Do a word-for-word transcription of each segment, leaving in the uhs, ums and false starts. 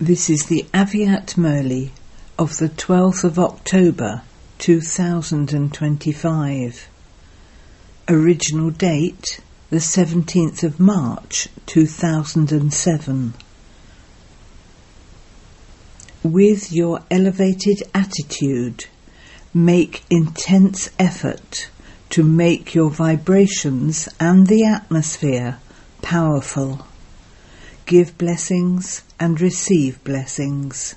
This is the Aviat Murli of the twelfth of October two thousand twenty-five. Original date the seventeenth of March two thousand seven. With your elevated attitude, make intense effort to make your vibrations and the atmosphere powerful. Give blessings and receive blessings.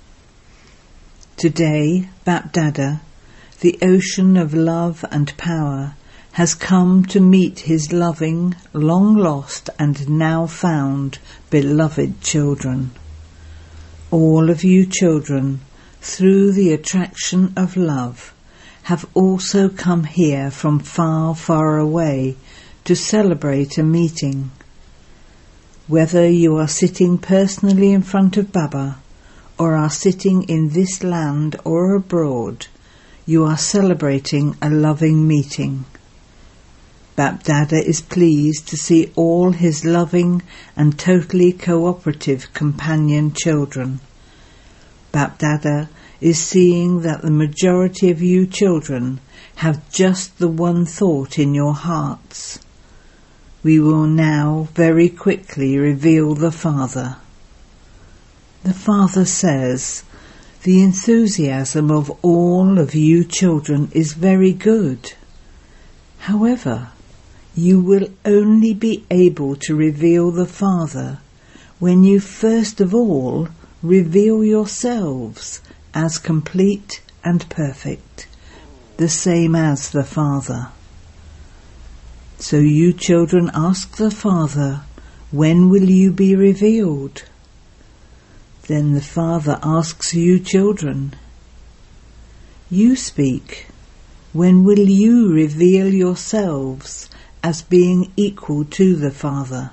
Today, Bapdada, the ocean of love and power, has come to meet his loving, long lost and now found beloved children. All of you children, through the attraction of love, have also come here from far, far away to celebrate a meeting. Whether you are sitting personally in front of Baba or are sitting in this land or abroad, you are celebrating a loving meeting. Bapdada is pleased to see all his loving and totally cooperative companion children. Bapdada is seeing that the majority of you children have just the one thought in your hearts. We will now very quickly reveal the Father. The Father says, the enthusiasm of all of you children is very good. However, you will only be able to reveal the Father when you first of all reveal yourselves as complete and perfect, the same as the Father. So you children ask the Father, when will you be revealed? Then the Father asks you children. You speak, when will you reveal yourselves as being equal to the Father?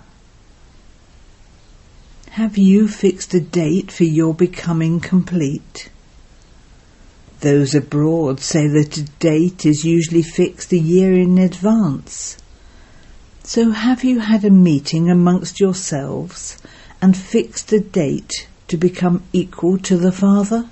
Have you fixed a date for your becoming complete? Those abroad say that a date is usually fixed a year in advance. So have you had a meeting amongst yourselves and fixed a date to become equal to the Father?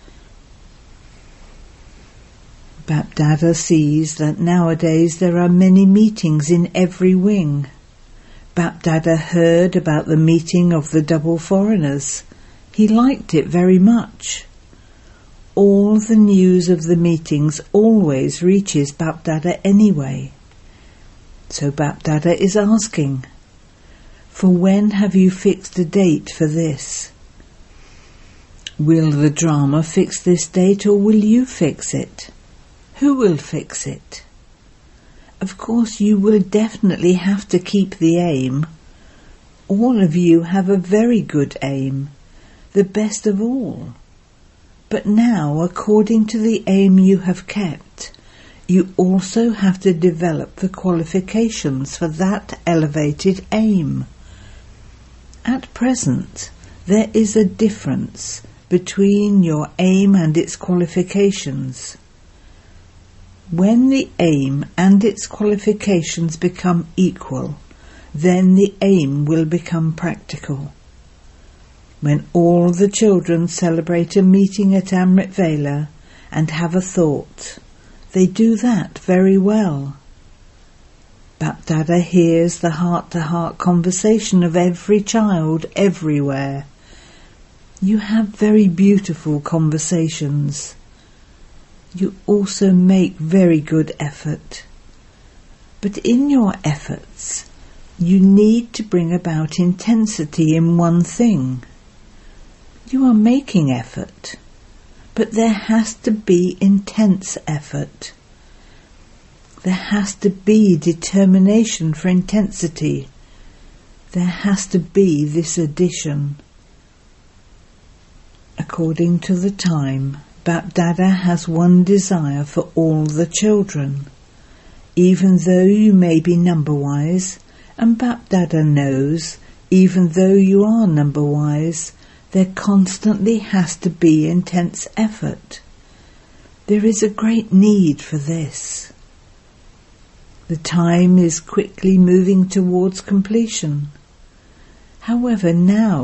Bapdada sees that nowadays there are many meetings in every wing. Bapdada heard about the meeting of the double foreigners. He liked it very much. All the news of the meetings always reaches Bapdada anyway. So Bapdada is asking, for when have you fixed a date for this? Will the drama fix this date or will you fix it? Who will fix it? Of course you will definitely have to keep the aim. All of you have a very good aim, the best of all. But now, according to the aim you have kept, you also have to develop the qualifications for that elevated aim. At present, there is a difference between your aim and its qualifications. When the aim and its qualifications become equal, then the aim will become practical. When all the children celebrate a meeting at Amrit Vela and have a thought, they do that very well. Bapdada hears the heart-to-heart conversation of every child everywhere. You have very beautiful conversations. You also make very good effort. But in your efforts, you need to bring about intensity in one thing. You are making effort, but there has to be intense effort. There has to be determination for intensity. There has to be this addition. According to the time, Bapdada has one desire for all the children. Even though you may be number-wise, and Bapdada knows, even though you are number-wise, there constantly has to be intense effort. There is a great need for this. The time is quickly moving towards completion. However, now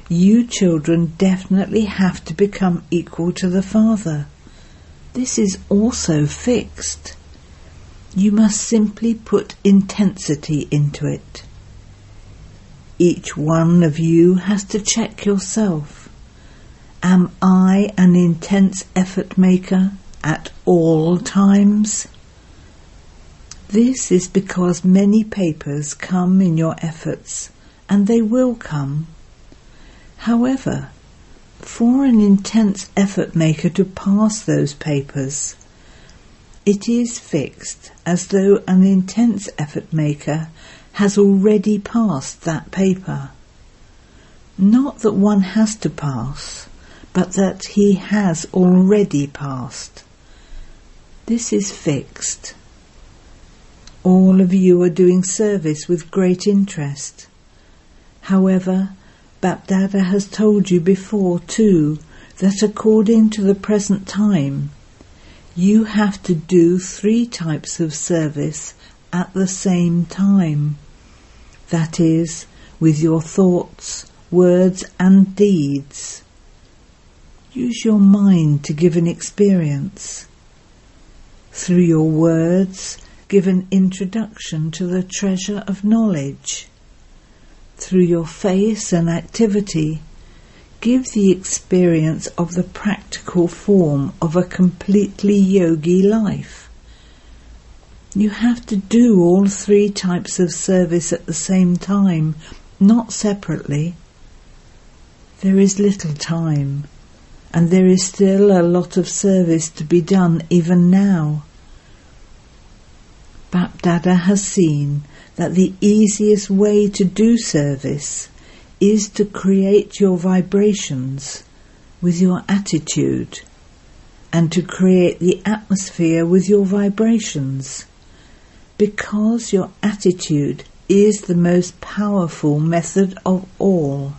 you children definitely have to become equal to the Father. This is also fixed. You must simply put intensity into it. Each one of you has to check yourself. Am I an intense effort maker at all times? This is because many papers come in your efforts, and they will come. However, for an intense effort maker to pass those papers, it is fixed as though an intense effort maker has already passed that paper. Not that one has to pass, but that he has already passed. This is fixed. All of you are doing service with great interest. However, BapDada has told you before too that according to the present time, you have to do three types of service at the same time. That is, with your thoughts, words and deeds. Use your mind to give an experience. Through your words, give an introduction to the treasure of knowledge. Through your face and activity, give the experience of the practical form of a completely yogi life. You have to do all three types of service at the same time, not separately. There is little time, and there is still a lot of service to be done even now. BapDada has seen that the easiest way to do service is to create your vibrations with your attitude and to create the atmosphere with your vibrations, because your attitude is the most powerful method of all.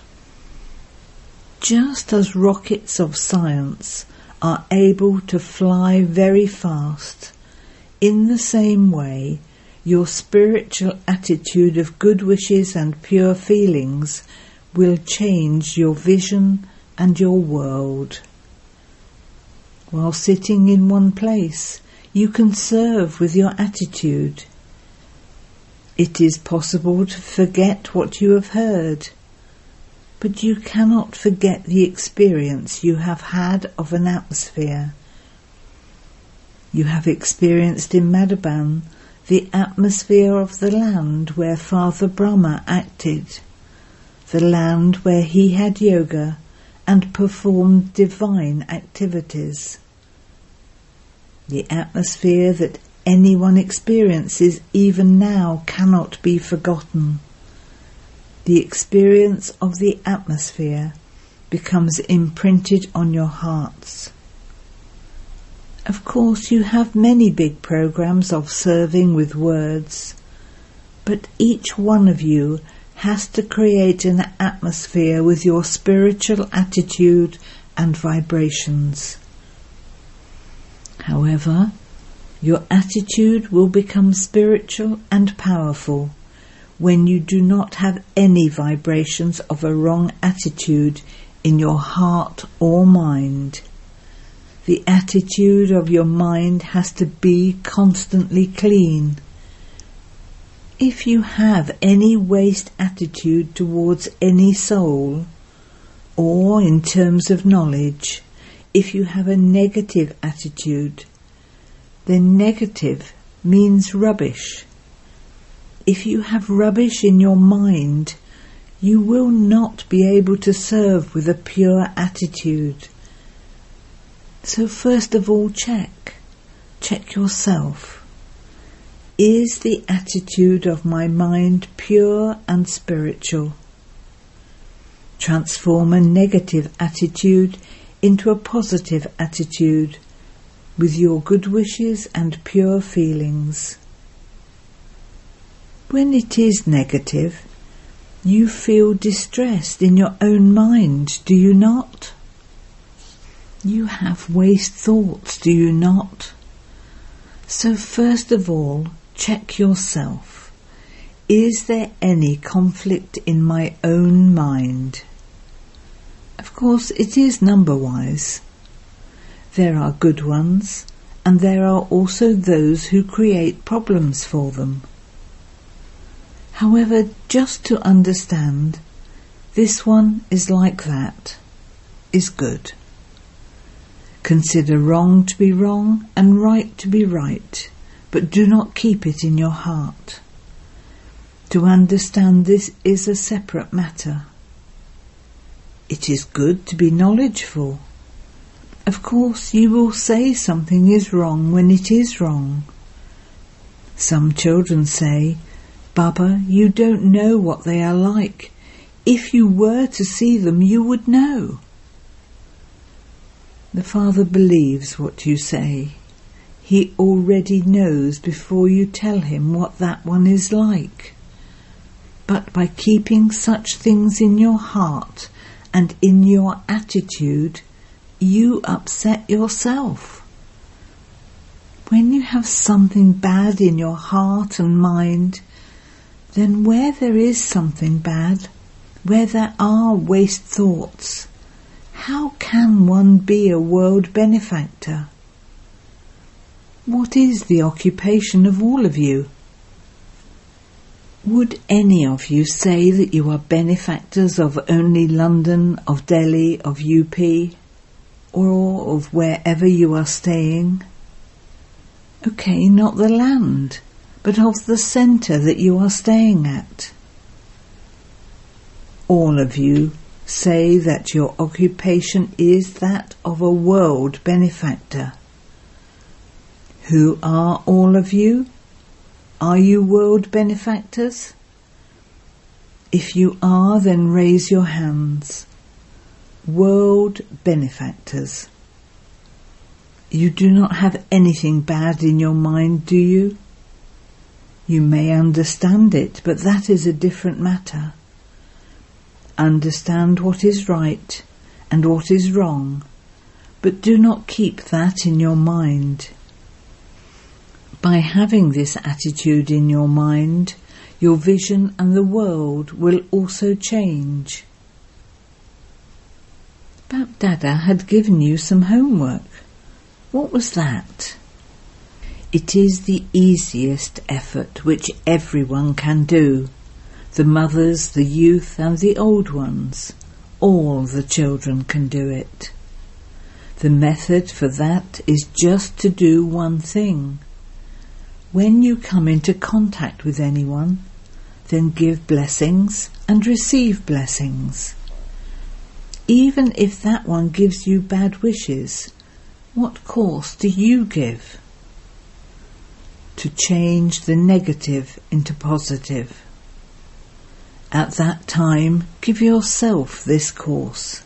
Just as rockets of science are able to fly very fast, in the same way, your spiritual attitude of good wishes and pure feelings will change your vision and your world. While sitting in one place, you can serve with your attitude. It is possible to forget what you have heard, but you cannot forget the experience you have had of an atmosphere. You have experienced in Madhaban the atmosphere of the land where Father Brahma acted, the land where he had yoga and performed divine activities. The atmosphere that anyone experiences even now cannot be forgotten. The experience of the atmosphere becomes imprinted on your hearts. Of course, you have many big programs of serving with words, but each one of you has to create an atmosphere with your spiritual attitude and vibrations. However, your attitude will become spiritual and powerful when you do not have any vibrations of a wrong attitude in your heart or mind. The attitude of your mind has to be constantly clean. If you have any waste attitude towards any soul, or in terms of knowledge, if you have a negative attitude, then negative means rubbish. If you have rubbish in your mind, you will not be able to serve with a pure attitude. So first of all, check. Check yourself. Is the attitude of my mind pure and spiritual? Transform a negative attitude into a positive attitude with your good wishes and pure feelings. When it is negative, you feel distressed in your own mind, do you not? You have waste thoughts, do you not? So first of all, check yourself. Is there any conflict in my own mind? Of course, it is number-wise. There are good ones, and there are also those who create problems for them. However, just to understand, this one is like that, is good. Consider wrong to be wrong and right to be right, but do not keep it in your heart. To understand this is a separate matter. It is good to be knowledgeful. Of course, you will say something is wrong when it is wrong. Some children say, "Baba, you don't know what they are like. If you were to see them, you would know." The Father believes what you say. He already knows before you tell him what that one is like. But by keeping such things in your heart and in your attitude, you upset yourself. When you have something bad in your heart and mind, then where there is something bad, where there are waste thoughts, how can one be a world benefactor? What is the occupation of all of you? Would any of you say that you are benefactors of only London, of Delhi, of U P, or of wherever you are staying? Okay, not the land, but of the centre that you are staying at. All of you say that your occupation is that of a world benefactor. Who are all of you? Are you world benefactors? If you are, then raise your hands. World benefactors. You do not have anything bad in your mind, do you? You may understand it, but that is a different matter. Understand what is right and what is wrong, but do not keep that in your mind. By having this attitude in your mind, your vision and the world will also change. Bap Dada had given you some homework. What was that? It is the easiest effort which everyone can do. The mothers, the youth and the old ones. All the children can do it. The method for that is just to do one thing. When you come into contact with anyone, then give blessings and receive blessings. Even if that one gives you bad wishes, what course do you give? To change the negative into positive. At that time, give yourself this course.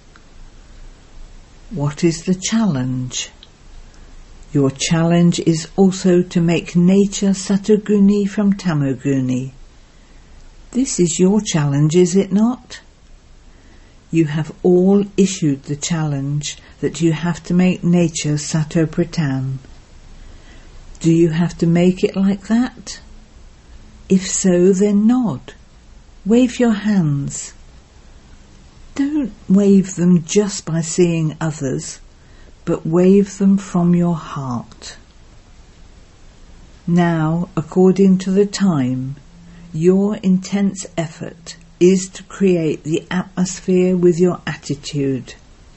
What is the challenge? Your challenge is also to make nature Satoguni from Tamoguni. This is your challenge, is it not? You have all issued the challenge that you have to make nature Sato Pratan. Do you have to make it like that? If so, then nod. Wave your hands. Don't wave them just by seeing others, but wave them from your heart. Now, according to the time, your intense effort is to create the atmosphere with your attitude.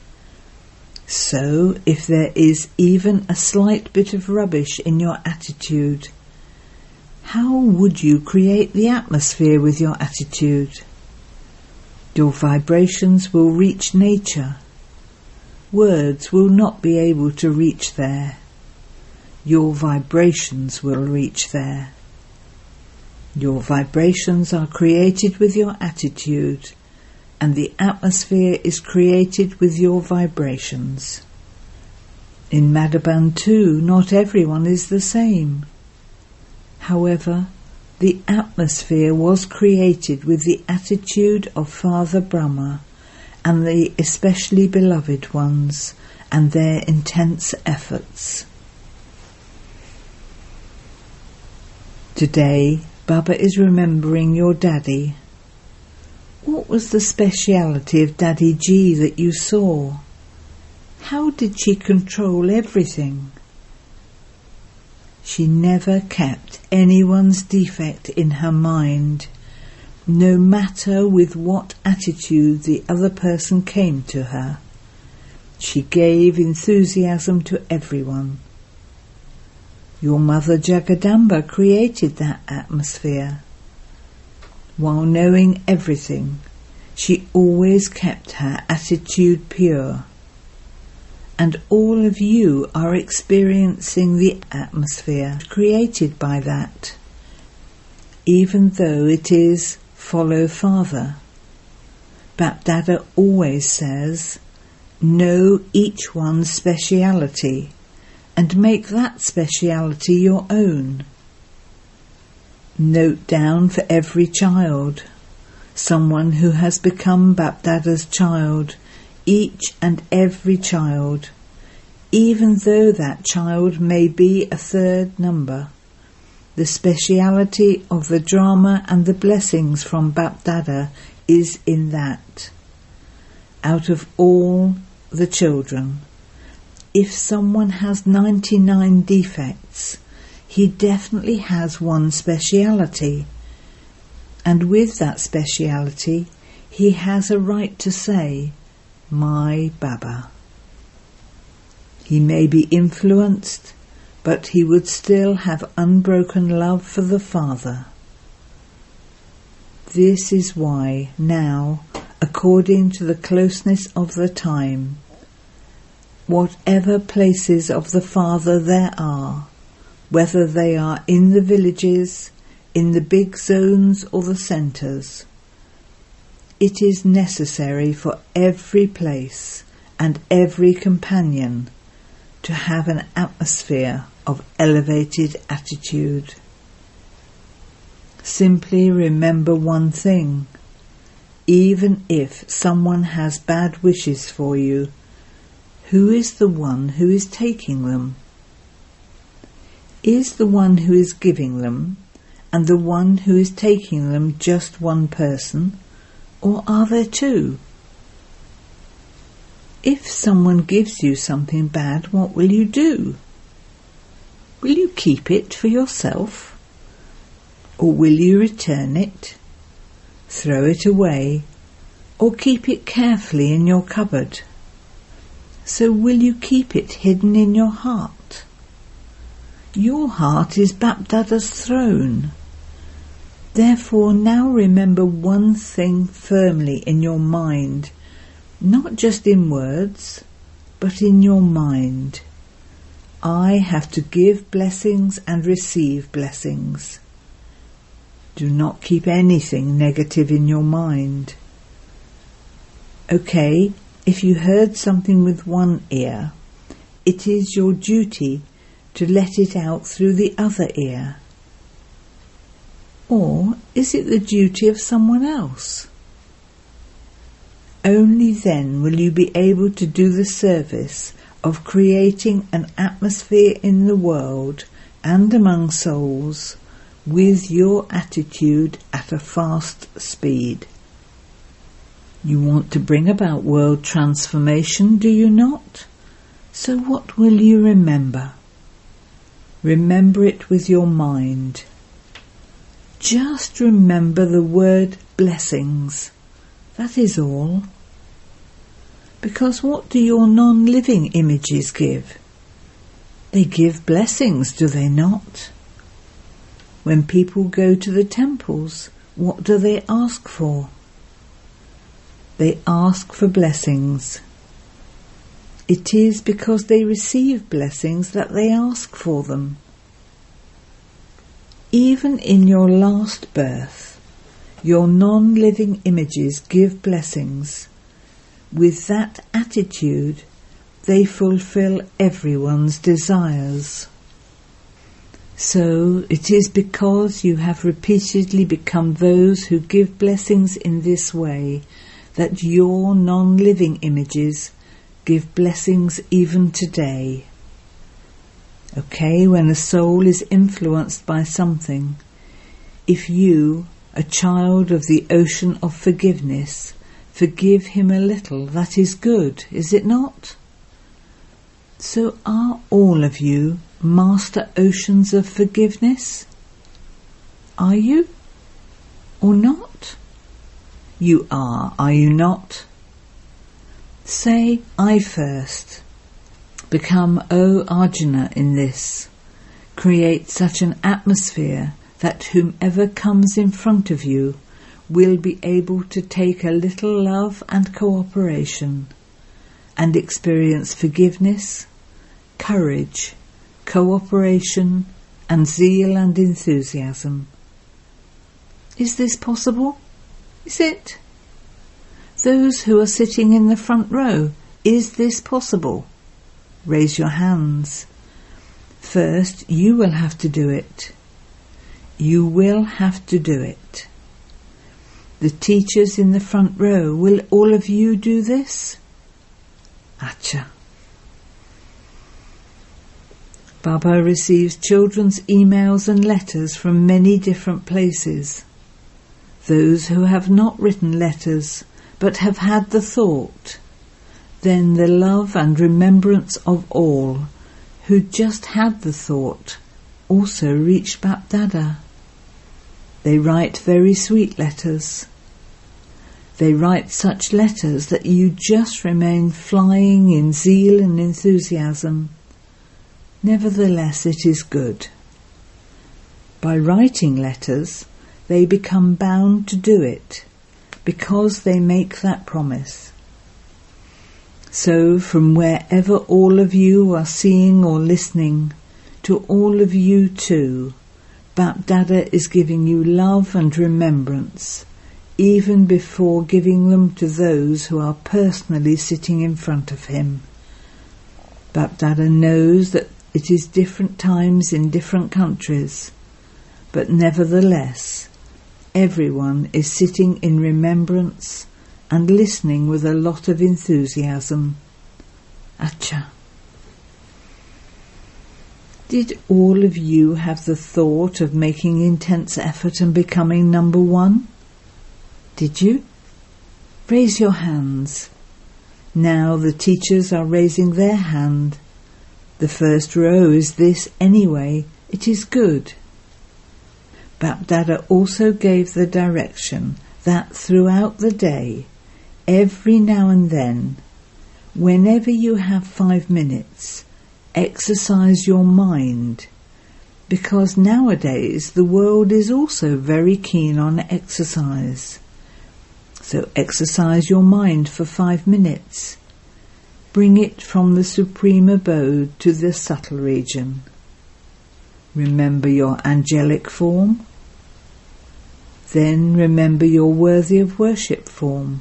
So, if there is even a slight bit of rubbish in your attitude, how would you create the atmosphere with your attitude? Your vibrations will reach nature. Words will not be able to reach there. Your vibrations will reach there. Your vibrations are created with your attitude, and the atmosphere is created with your vibrations. In Madhaban too, not everyone is the same. However, the atmosphere was created with the attitude of Father Brahma and the especially beloved ones and their intense efforts. Today, Baba is remembering your daddy. What was the speciality of Daddy G that you saw? How did she control everything? She never kept anyone's defect in her mind, no matter with what attitude the other person came to her. She gave enthusiasm to everyone. Your mother Jagadamba created that atmosphere. While knowing everything, she always kept her attitude pure. And all of you are experiencing the atmosphere created by that, even though it is follow Father. Bapdada always says, know each one's speciality and make that speciality your own. Note down for every child, someone who has become Bapdada's child, each and every child, even though that child may be a third number. The speciality of the drama and the blessings from Bapdada is in that. Out of all the children, if someone has ninety-nine defects, he definitely has one speciality, and with that speciality he has a right to say, my Baba. He may be influenced, but he would still have unbroken love for the Father. This is why now, according to the closeness of the time, whatever places of the Father there are, whether they are in the villages, in the big zones or the centres, it is necessary for every place and every companion to have an atmosphere of elevated attitude. Simply remember one thing: even if someone has bad wishes for you, who is the one who is taking them? Is the one who is giving them and the one who is taking them just one person, or are there two? If someone gives you something bad, what will you do? Will you keep it for yourself? Or will you return it, throw it away, or keep it carefully in your cupboard? So will you keep it hidden in your heart? Your heart is Bapdada's throne. Therefore now remember one thing firmly in your mind, not just in words, but in your mind. I have to give blessings and receive blessings. Do not keep anything negative in your mind. Okay, if you heard something with one ear, it is your duty to let it out through the other ear. Or is it the duty of someone else? Only then will you be able to do the service of creating an atmosphere in the world and among souls with your attitude at a fast speed. You want to bring about world transformation, do you not? So what will you remember? Remember it with your mind. Just remember the word blessings. That is all. Because what do your non-living images give? They give blessings, do they not? When people go to the temples, what do they ask for? They ask for blessings. It is because they receive blessings that they ask for them. Even in your last birth, your non-living images give blessings. With that attitude, they fulfill everyone's desires. So it is because you have repeatedly become those who give blessings in this way that your non-living images give blessings even today. Okay, when a soul is influenced by something, if you, a child of the ocean of forgiveness, forgive him a little, that is good, is it not? So are all of you master oceans of forgiveness? Are you? Or not? You are, are you not? Say, I first. Become O Arjuna in this. Create such an atmosphere that whomever comes in front of you will be able to take a little love and cooperation and experience forgiveness, courage, cooperation and zeal and enthusiasm. Is this possible? Is it? Those who are sitting in the front row, is this possible? Raise your hands. First, you will have to do it. You will have to do it. The teachers in the front row, will all of you do this? Acha. Baba receives children's emails and letters from many different places. Those who have not written letters, but have had the thought, then the love and remembrance of all who just had the thought also reached Bapdada. They write very sweet letters. They write such letters that you just remain flying in zeal and enthusiasm. Nevertheless, it is good. By writing letters, they become bound to do it, because they make that promise. So, from wherever all of you are seeing or listening, to all of you too, Bapdada is giving you love and remembrance, even before giving them to those who are personally sitting in front of him. Bapdada knows that it is different times in different countries, but nevertheless, everyone is sitting in remembrance and listening with a lot of enthusiasm. Acha. Did all of you have the thought of making intense effort and becoming number one? Did you? Raise your hands. Now the teachers are raising their hand. The first row is this anyway. It is good. Bapdada also gave the direction that throughout the day, every now and then, whenever you have five minutes, exercise your mind, because nowadays the world is also very keen on exercise. So exercise your mind for five minutes. Bring it from the supreme abode to the subtle region. Remember your angelic form. Then remember your worthy of worship form.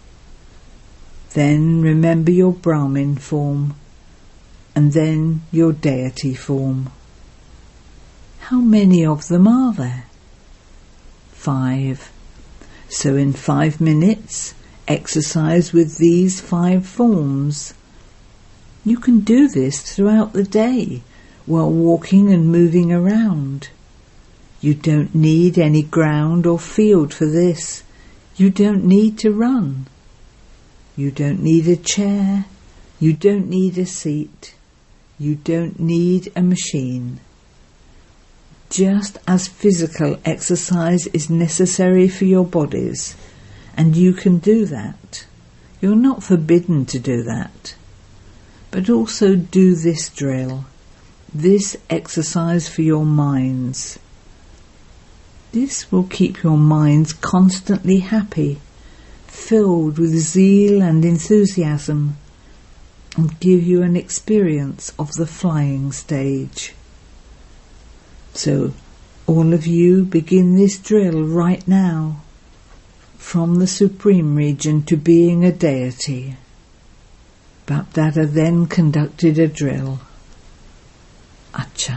Then remember your Brahmin form. And then your deity form. How many of them are there? Five. So in five minutes, exercise with these five forms. You can do this throughout the day while walking and moving around. You don't need any ground or field for this. You don't need to run. You don't need a chair. You don't need a seat. You don't need a machine. Just as physical exercise is necessary for your bodies, and you can do that. You're not forbidden to do that. But also do this drill, this exercise for your minds. This will keep your minds constantly happy, filled with zeal and enthusiasm, and give you an experience of the flying stage. So, all of you begin this drill right now, from the supreme region to being a deity. Bapdada then conducted a drill. Acha.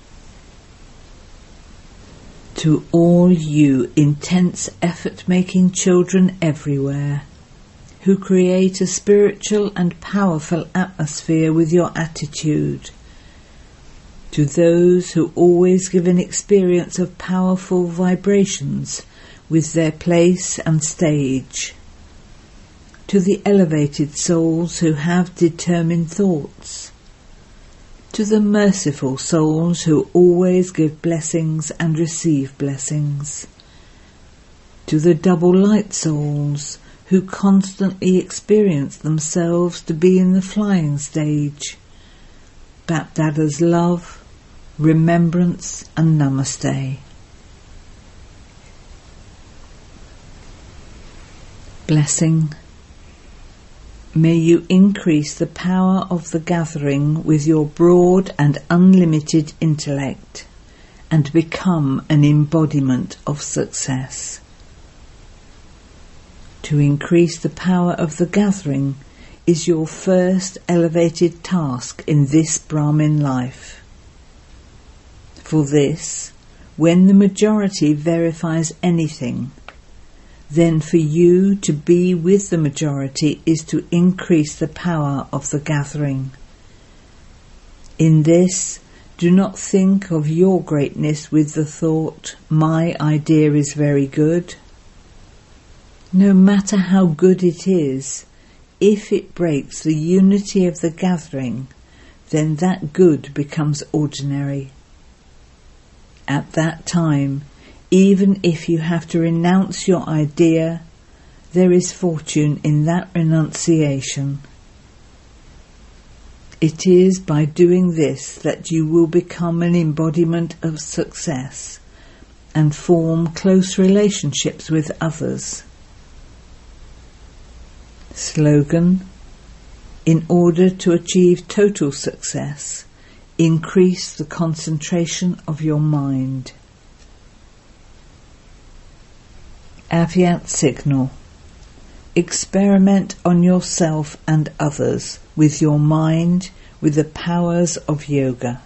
To all you intense effort-making children everywhere, who create a spiritual and powerful atmosphere with your attitude, to those who always give an experience of powerful vibrations with their place and stage. To the elevated souls who have determined thoughts. To the merciful souls who always give blessings and receive blessings. To the double light souls who constantly experience themselves to be in the flying stage. BapDada's love, remembrance and namaste. Blessing. May you increase the power of the gathering with your broad and unlimited intellect and become an embodiment of success. To increase the power of the gathering is your first elevated task in this Brahmin life. For this, when the majority verifies anything, then for you to be with the majority is to increase the power of the gathering. In this, do not think of your greatness with the thought, my idea is very good. No matter how good it is, if it breaks the unity of the gathering, then that good becomes ordinary. At that time, even if you have to renounce your idea, there is fortune in that renunciation. It is by doing this that you will become an embodiment of success and form close relationships with others. Slogan: in order to achieve total success, increase the concentration of your mind. Avyat signal. Experiment on yourself and others with your mind with the powers of yoga.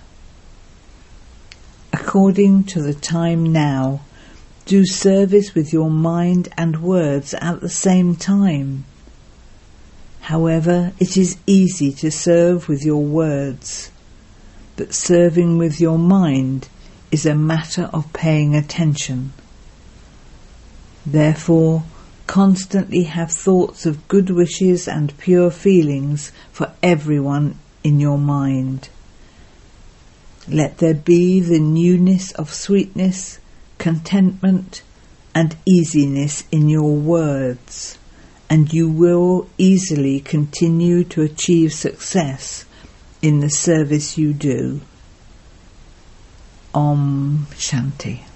According to the time now, do service with your mind and words at the same time. However, it is easy to serve with your words, but serving with your mind is a matter of paying attention. Therefore, constantly have thoughts of good wishes and pure feelings for everyone in your mind. Let there be the newness of sweetness, contentment, and easiness in your words, and you will easily continue to achieve success in the service you do. Om Shanti.